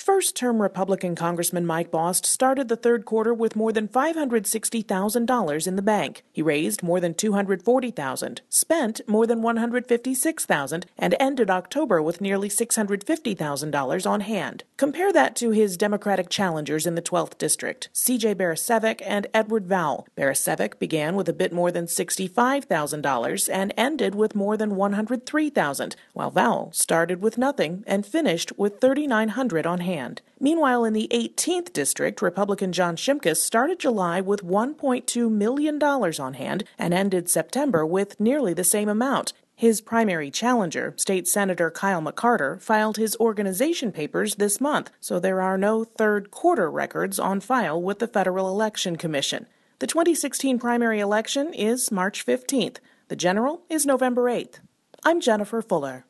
First-term Republican Congressman Mike Bost started the third quarter with more than $560,000 in the bank. He raised more than $240,000, spent more than $156,000, and ended October with nearly $650,000 on hand. Compare that to his Democratic challengers in the 12th District, C.J. Barasevic and Edward Vowell. Barasevic began with a bit more than $65,000 and ended with more than $103,000, while Vowell started with nothing and finished with $3,900 on hand. Meanwhile, in the 18th District, Republican John Shimkus started July with $1.2 million on hand and ended September with nearly the same amount. His primary challenger, State Senator Kyle McCarter, filed his organization papers this month, so there are no third quarter records on file with the Federal Election Commission. The 2016 primary election is March 15th. The general is November 8th. I'm Jennifer Fuller.